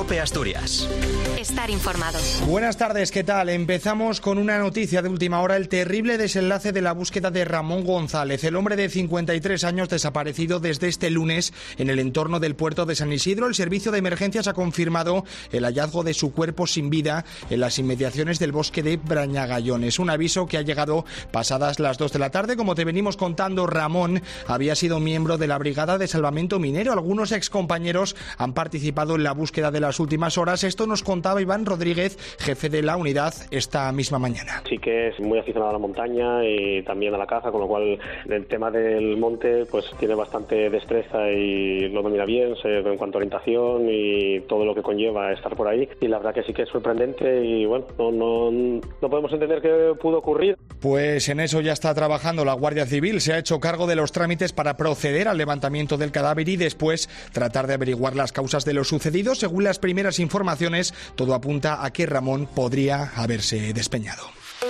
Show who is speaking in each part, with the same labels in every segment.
Speaker 1: COPE Asturias.
Speaker 2: Estar informado.
Speaker 3: Buenas tardes, ¿qué tal? Empezamos con una noticia de última hora, el terrible desenlace de la búsqueda de Ramón González, el hombre de 53 años desaparecido desde este lunes en el entorno del puerto de San Isidro. El servicio de emergencias ha confirmado el hallazgo de su cuerpo sin vida en las inmediaciones del bosque de Brañagallones. Un aviso que ha llegado pasadas las 2 de la tarde. Como te venimos contando, Ramón había sido miembro de la Brigada de Salvamento Minero. Algunos excompañeros han participado en la búsqueda de las últimas horas. Esto nos contaba Iván Rodríguez, jefe de la unidad, esta misma mañana.
Speaker 4: Sí que es muy aficionado a la montaña y también a la caza, con lo cual el tema del monte pues tiene bastante destreza y lo domina bien en cuanto a orientación y todo lo que conlleva estar por ahí. Y la verdad que sí que es sorprendente y bueno, no podemos entender qué pudo ocurrir.
Speaker 3: Pues en eso ya está trabajando la Guardia Civil. Se ha hecho cargo de los trámites para proceder al levantamiento del cadáver y después tratar de averiguar las causas de lo sucedido. Según las primeras informaciones, todo apunta a que Ramón podría haberse despeñado.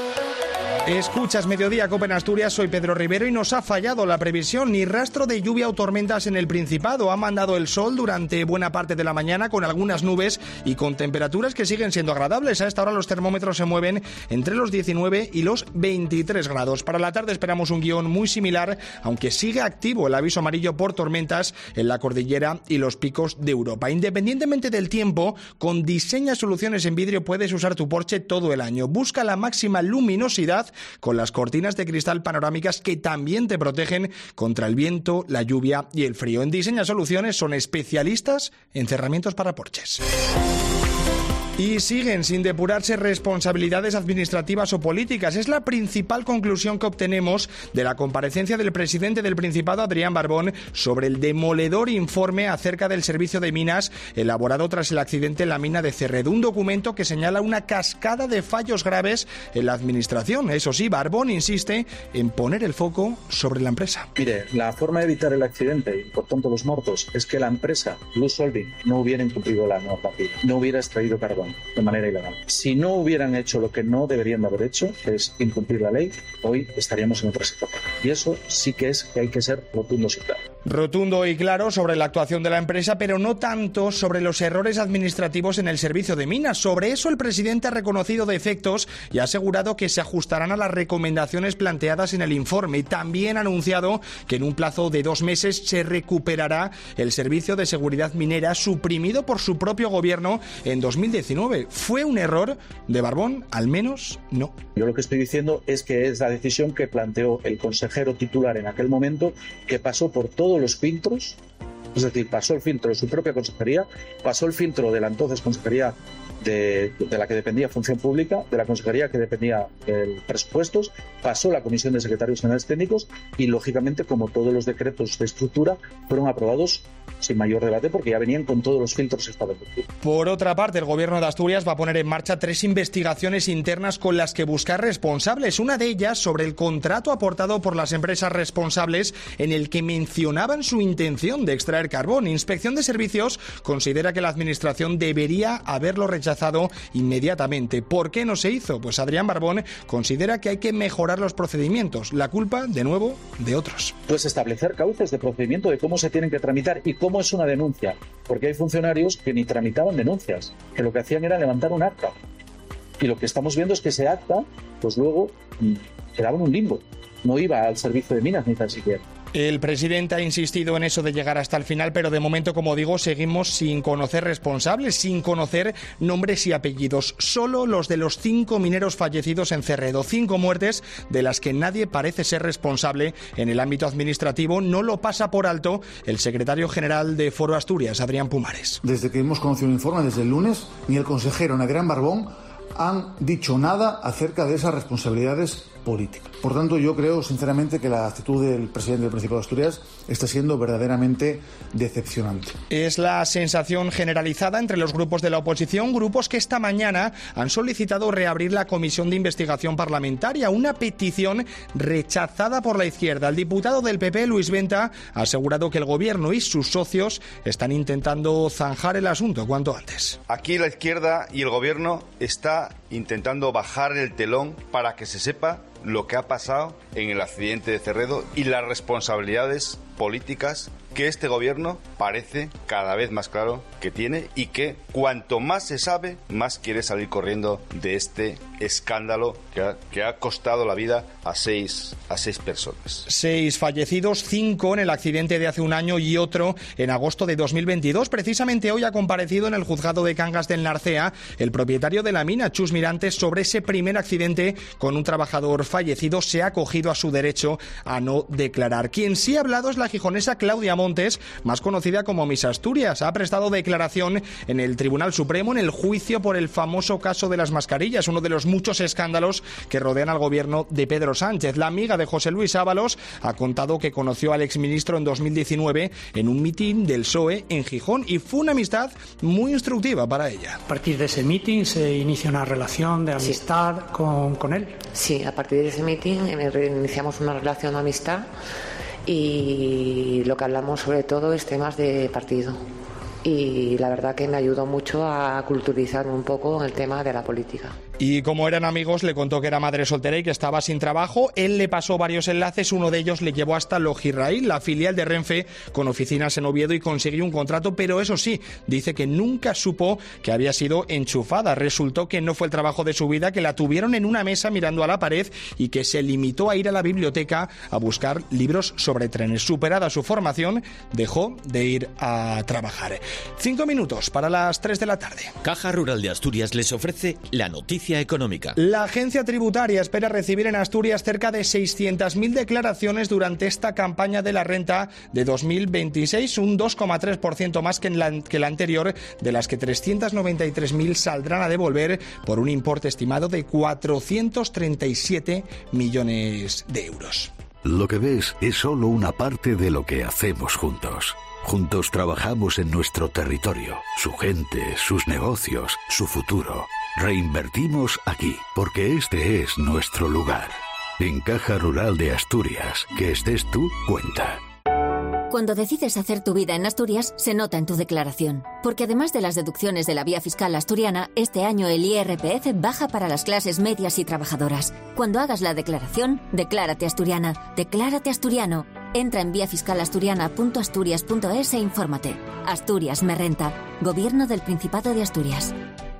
Speaker 3: Escuchas Mediodía Cope en Asturias, soy Pedro Rivero y nos ha fallado la previsión. Ni rastro de lluvia o tormentas en el Principado. Ha mandado el sol durante buena parte de la mañana con algunas nubes y con temperaturas que siguen siendo agradables. A esta hora los termómetros se mueven entre los 19 y los 23 grados. Para la tarde esperamos un guión muy similar, aunque sigue activo el aviso amarillo por tormentas en la cordillera y los picos de Europa. Independientemente del tiempo, con Diseña Soluciones en Vidrio puedes usar tu Porsche todo el año. Busca la máxima luminosidad con las cortinas de cristal panorámicas que también te protegen contra el viento, la lluvia y el frío. En Diseña Soluciones son especialistas en cerramientos para Porsches. Y siguen sin depurarse responsabilidades administrativas o políticas. Es la principal conclusión que obtenemos de la comparecencia del presidente del Principado, Adrián Barbón, sobre el demoledor informe acerca del servicio de minas elaborado tras el accidente en la mina de Cerredo. Un documento que señala una cascada de fallos graves en la administración. Eso sí, Barbón insiste en poner el foco sobre la empresa.
Speaker 5: Mire, la forma de evitar el accidente y por tanto los muertos es que la empresa, Luz Holding, no hubiera incumplido la normativa, no hubiera extraído carbón de manera ilegal. Si no hubieran hecho lo que no deberían de haber hecho, que es incumplir la ley, hoy estaríamos en otra situación. Y eso sí que es que hay que ser rotundos y claros.
Speaker 3: Rotundo y claro sobre la actuación de la empresa, pero no tanto sobre los errores administrativos en el servicio de minas. Sobre eso el presidente ha reconocido defectos y ha asegurado que se ajustarán a las recomendaciones planteadas en el informe. Y también ha anunciado que en un plazo de 2 meses se recuperará el servicio de seguridad minera suprimido por su propio gobierno en 2019. ¿Fue un error de Barbón? Al menos no.
Speaker 5: Yo lo que estoy diciendo es que es la decisión que planteó el consejero titular en aquel momento, que pasó por todos los filtros, es decir, pasó el filtro de su propia consejería, pasó el filtro de la entonces consejería de la que dependía Función Pública, de la consejería que dependía de Presupuestos, pasó la Comisión de Secretarios Generales Técnicos y, lógicamente, como todos los decretos de estructura, fueron aprobados sin mayor debate porque ya venían con todos los filtros establecidos.
Speaker 3: Por otra parte, el Gobierno de Asturias va a poner en marcha 3 investigaciones internas con las que buscar responsables. Una de ellas sobre el contrato aportado por las empresas responsables en el que mencionaban su intención de extraer carbón. Inspección de Servicios considera que la Administración debería haberlo rechazado inmediatamente. ¿Por qué no se hizo? Pues Adrián Barbón considera que hay que mejorar los procedimientos. La culpa, de nuevo, de otros.
Speaker 5: Pues establecer cauces de procedimiento de cómo se tienen que tramitar y cómo es una denuncia, porque hay funcionarios que ni tramitaban denuncias, que lo que hacían era levantar un acta. Y lo que estamos viendo es que ese acta, pues luego quedaba en un limbo. No iba al servicio de minas ni tan siquiera.
Speaker 3: El presidente ha insistido en eso de llegar hasta el final, pero de momento, como digo, seguimos sin conocer responsables, sin conocer nombres y apellidos. Solo los de los 5 mineros fallecidos en Cerredo. 5 muertes de las que nadie parece ser responsable en el ámbito administrativo. No lo pasa por alto el secretario general de Foro Asturias, Adrián Pumares.
Speaker 6: Desde que hemos conocido el informe, desde el lunes, ni el consejero ni Adrián Barbón han dicho nada acerca de esas responsabilidades políticas. Por tanto, yo creo sinceramente que la actitud del presidente del Principado de Asturias está siendo verdaderamente decepcionante.
Speaker 3: Es la sensación generalizada entre los grupos de la oposición, grupos que esta mañana han solicitado reabrir la comisión de investigación parlamentaria, una petición rechazada por la izquierda. El diputado del PP, Luis Venta, ha asegurado que el gobierno y sus socios están intentando zanjar el asunto cuanto antes.
Speaker 7: Aquí la izquierda y el gobierno está intentando bajar el telón para que se sepa lo que ha pasado en el accidente de Cerredo y las responsabilidades políticas que este gobierno parece cada vez más claro que tiene, y que cuanto más se sabe, más quiere salir corriendo de este escándalo que ha costado la vida a seis personas.
Speaker 3: 6 fallecidos, 5 en el accidente de hace un año y otro en agosto de 2022. Precisamente hoy ha comparecido en el juzgado de Cangas del Narcea el propietario de la mina, Chus Mirantes, sobre ese primer accidente con un trabajador fallecido. Se ha acogido a su derecho a no declarar. Quien sí ha hablado es la gijonesa Claudia Montes, más conocida como Miss Asturias. Ha prestado declaración en el Tribunal Supremo en el juicio por el famoso caso de las mascarillas, uno de los muchos escándalos que rodean al gobierno de Pedro Sánchez. La amiga de José Luis Ábalos ha contado que conoció al exministro en 2019 en un mitin del PSOE en Gijón, y fue una amistad muy instructiva para ella.
Speaker 1: A partir de ese mitin se inicia una relación de amistad con él.
Speaker 2: Sí, a partir de ese mitin iniciamos una relación de amistad, y lo que hablamos sobre todo es temas de partido. Y la verdad que me ayudó mucho a culturizarme un poco en el tema de la política.
Speaker 3: Y como eran amigos, le contó que era madre soltera y que estaba sin trabajo. Él le pasó varios enlaces, uno de ellos le llevó hasta Logirraíl, la filial de Renfe, con oficinas en Oviedo, y consiguió un contrato, pero eso sí, dice que nunca supo que había sido enchufada. Resultó que no fue el trabajo de su vida, que la tuvieron en una mesa mirando a la pared y que se limitó a ir a la biblioteca a buscar libros sobre trenes. Superada su formación, dejó de ir a trabajar. 5 minutos para las 3 de la tarde.
Speaker 8: Caja Rural de Asturias les ofrece la noticia económica.
Speaker 3: La agencia tributaria espera recibir en Asturias cerca de 600.000 declaraciones durante esta campaña de la renta de 2026, un 2,3% más que la anterior, de las que 393.000 saldrán a devolver por un importe estimado de 437 millones de euros.
Speaker 9: Lo que ves es solo una parte de lo que hacemos juntos. Juntos trabajamos en nuestro territorio, su gente, sus negocios, su futuro. Reinvertimos aquí, porque este es nuestro lugar. En Caja Rural de Asturias, que estés tú, cuenta.
Speaker 10: Cuando decides hacer tu vida en Asturias, se nota en tu declaración. Porque además de las deducciones de la vía fiscal asturiana, este año el IRPF baja para las clases medias y trabajadoras. Cuando hagas la declaración, declárate asturiana, declárate asturiano. Entra en viafiscalasturiana.asturias.es e infórmate. Asturias me renta. Gobierno del Principado de Asturias.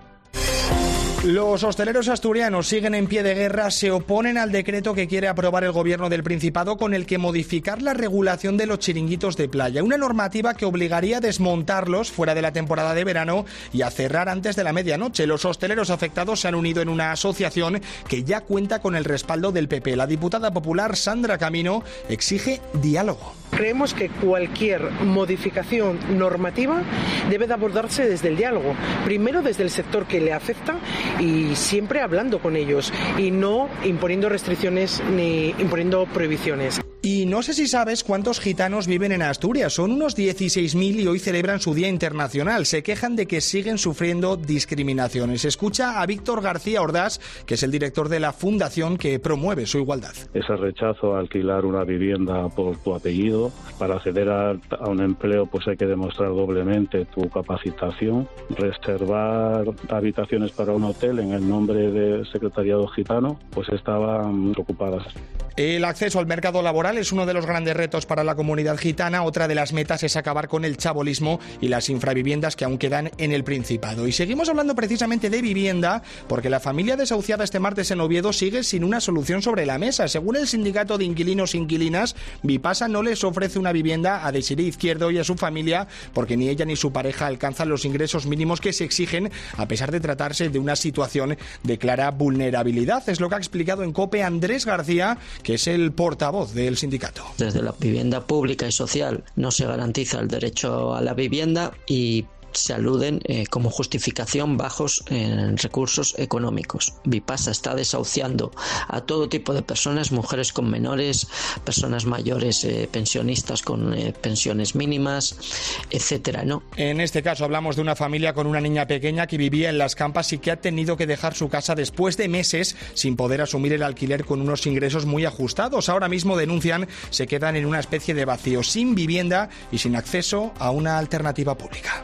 Speaker 3: Los hosteleros asturianos siguen en pie de guerra, se oponen al decreto que quiere aprobar el Gobierno del Principado, con el que modificar la regulación de los chiringuitos de playa. Una normativa que obligaría a desmontarlos fuera de la temporada de verano y a cerrar antes de la medianoche. Los hosteleros afectados se han unido en una asociación que ya cuenta con el respaldo del PP. La diputada popular Sandra Camino exige diálogo.
Speaker 11: Creemos que cualquier modificación normativa debe de abordarse desde el diálogo. Primero desde el sector que le afecta, y siempre hablando con ellos y no imponiendo restricciones ni imponiendo prohibiciones.
Speaker 3: Y no sé si sabes cuántos gitanos viven en Asturias. Son unos 16.000 y hoy celebran su Día Internacional. Se quejan de que siguen sufriendo discriminaciones. Escucha a Víctor García Ordaz, que es el director de la fundación que promueve su igualdad.
Speaker 12: Ese rechazo a alquilar una vivienda por tu apellido, para acceder a un empleo pues hay que demostrar doblemente tu capacitación. Reservar habitaciones para un hotel en el nombre del secretariado gitano pues estaban ocupadas.
Speaker 3: El acceso al mercado laboral es uno de los grandes retos para la comunidad gitana. Otra de las metas es acabar con el chabolismo y las infraviviendas que aún quedan en el Principado. Y seguimos hablando precisamente de vivienda, porque la familia desahuciada este martes en Oviedo sigue sin una solución sobre la mesa. Según el sindicato de inquilinos e inquilinas, Vipasa no les ofrece una vivienda a Desiré Izquierdo y a su familia, porque ni ella ni su pareja alcanzan los ingresos mínimos que se exigen, a pesar de tratarse de una situación de clara vulnerabilidad. Es lo que ha explicado en COPE Andrés García, que es el portavoz del sindicato.
Speaker 13: Desde la vivienda pública y social no se garantiza el derecho a la vivienda y se aluden como justificación bajos recursos económicos. Vipasa está desahuciando a todo tipo de personas, mujeres con menores, personas mayores, pensionistas con pensiones mínimas, etcétera, ¿no?
Speaker 3: En este caso hablamos de una familia con una niña pequeña que vivía en Las Campas y que ha tenido que dejar su casa después de meses sin poder asumir el alquiler con unos ingresos muy ajustados. Ahora mismo, denuncian, se quedan en una especie de vacío, sin vivienda y sin acceso a una alternativa pública.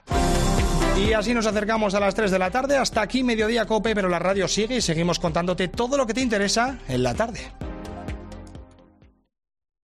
Speaker 3: Y así nos acercamos a las 3 de la tarde. Hasta aquí Mediodía COPE, pero la radio sigue y seguimos contándote todo lo que te interesa en la tarde.